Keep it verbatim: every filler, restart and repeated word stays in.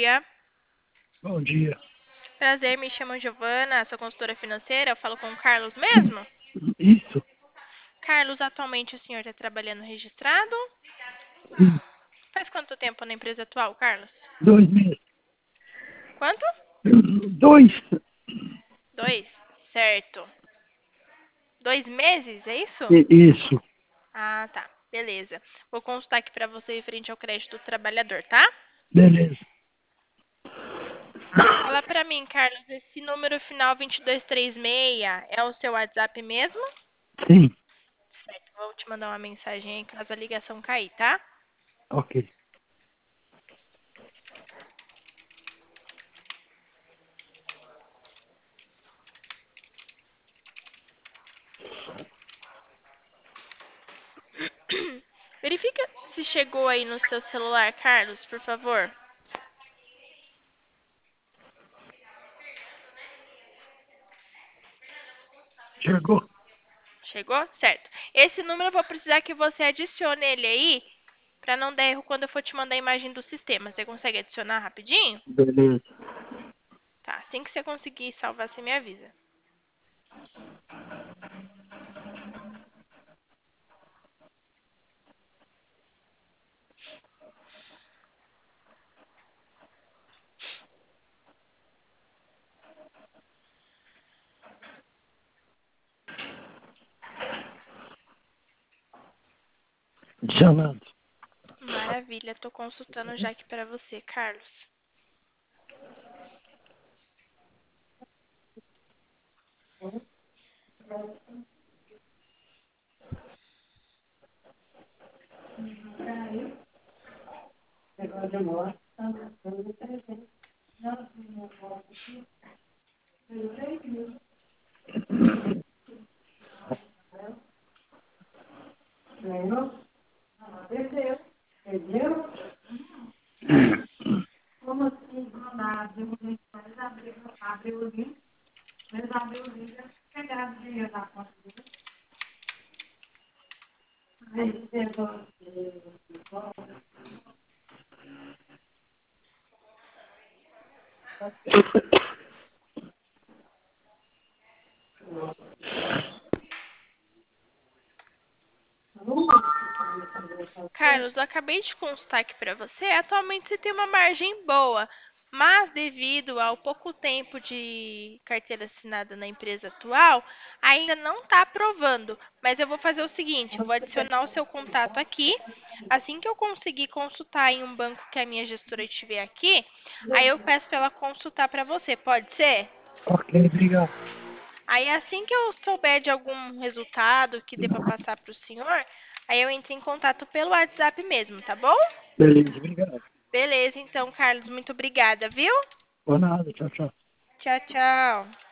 dia. Bom dia. Prazer, me chamo Giovana, sou consultora financeira. Eu falo com o Carlos mesmo? Isso, Carlos, atualmente o senhor está trabalhando registrado? sim. Faz quanto tempo na empresa atual, Carlos? Dois meses. Quanto? Dois. Dois. Certo. Dois meses, é isso? I- Isso. Ah, tá. Beleza. Vou consultar aqui para você referente ao crédito do trabalhador, tá? Beleza. Fala para mim, Carlos, esse número final dois dois três seis é o seu WhatsApp mesmo? Sim. Certo. Vou te mandar uma mensagem aí caso a ligação cair, tá? Ok. Verifica se chegou aí no seu celular, Carlos, por favor. Chegou. Chegou? Certo. Esse número eu vou precisar que você adicione ele aí, para não dar erro quando eu for te mandar a imagem do sistema. Você consegue adicionar rapidinho? Beleza. Tá. Assim que você conseguir salvar, você me avisa. Adicionando. Maravilha. Tô consultando já aqui para você, Carlos. Carlos, eu acabei de consultar aqui para você. Atualmente você tem uma margem boa, mas devido ao pouco tempo de carteira assinada na empresa atual, ainda não está aprovando. Mas eu vou fazer o seguinte, eu vou adicionar o seu contato aqui. Assim que eu conseguir consultar em um banco que a minha gestora estiver aqui, aí eu peço para ela consultar para você. Pode ser? Ok, obrigado. Aí assim que eu souber de algum resultado que dê para passar para o senhor, aí eu entro em contato pelo WhatsApp mesmo, tá bom? Beleza, obrigado. Beleza, então, Carlos, muito obrigada, viu? Por nada. Tchau, tchau. Tchau, tchau.